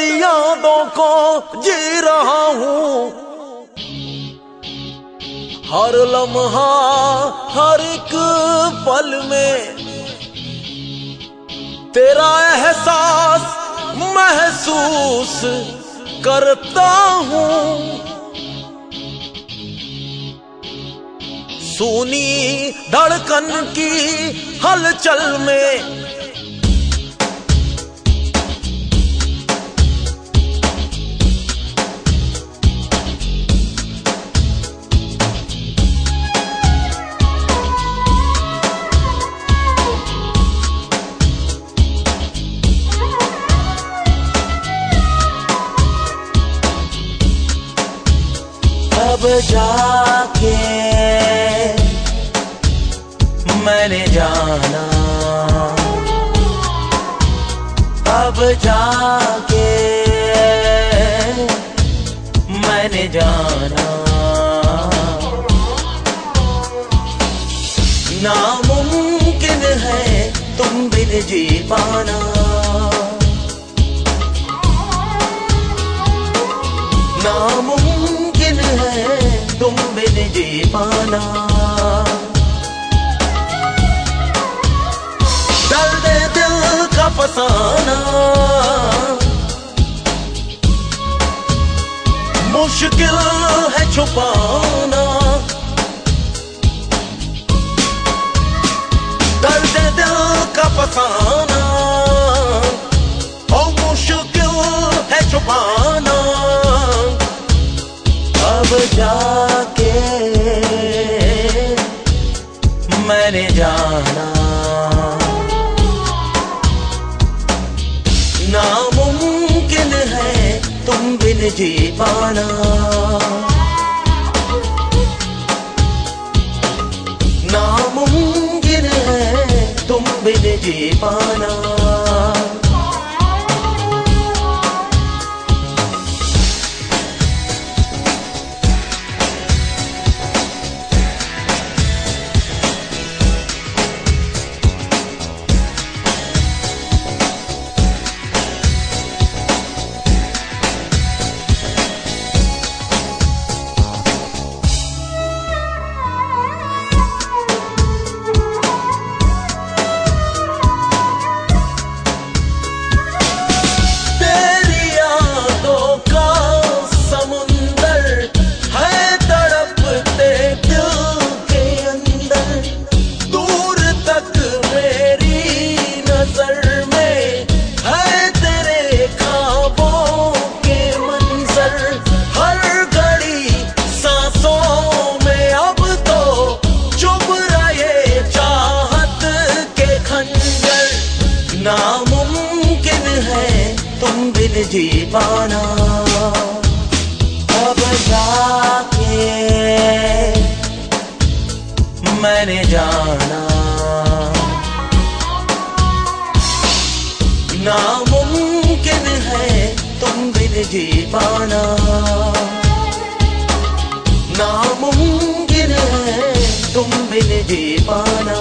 तेरी यादों को जी रहा हूँ, हर लम्हा हर एक पल में तेरा एहसास महसूस करता हूँ। सुनी धड़कन की हलचल में अब जाके मैंने जाना, अब जाके मैंने जाना, नामुमकिन है तुम बिन जी पाना, नामुमकिन है तुम बिन जी पाना। दर्द दिल का फसाना मुश्किल है छुपाना, दर्द दिल का फसाना और मुश्किल है छुपाना। अब जाके मैंने जाना, नामुमकिन है तुम बिन जी पाना, नामुमकिन है तुम बिन जी पाना। नामुमकिन है तुम बिन जी पाना, अब जाके मैंने जाना, नामुमकिन है तुम बिन जी पाना, नामुमकिन है तुम बिन जी पाना।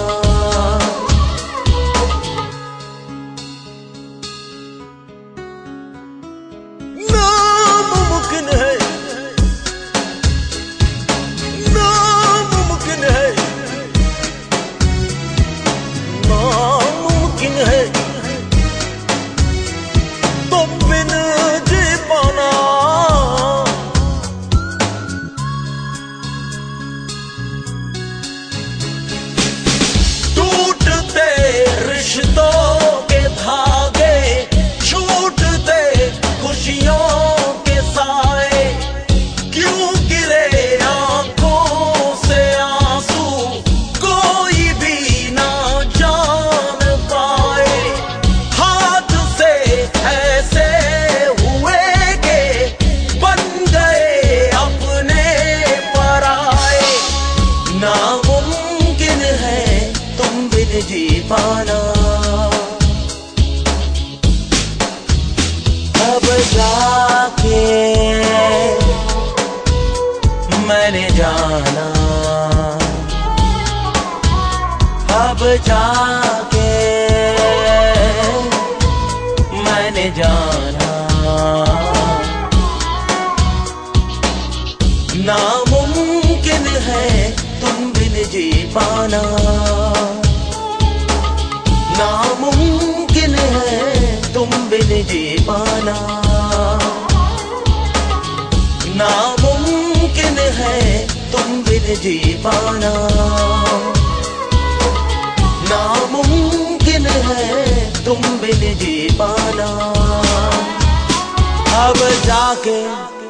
नामुमकिन है, नामुमकिन है, नामुमकिन है तुम बिन जी पाना, टूटते रिश्तों के धागे, छूटते खुशियों के साए, क्यों गिरे आंखों से आंसू कोई भी ना जान पाए, हाथ से ऐसे हुए के बन गए अपने पराए, नामुमकिन है तुम बिन जी पाना, अब जाके मैंने जाना, अब जाके मैंने जाना। नामुमकिन है तुम बिन जी पाना, नामुमकिन है तुम बिन जी पाना, नामुमकिन है तुम बिन जी पाना, नामुमकिन है तुम बिन जी पाना। अब जाके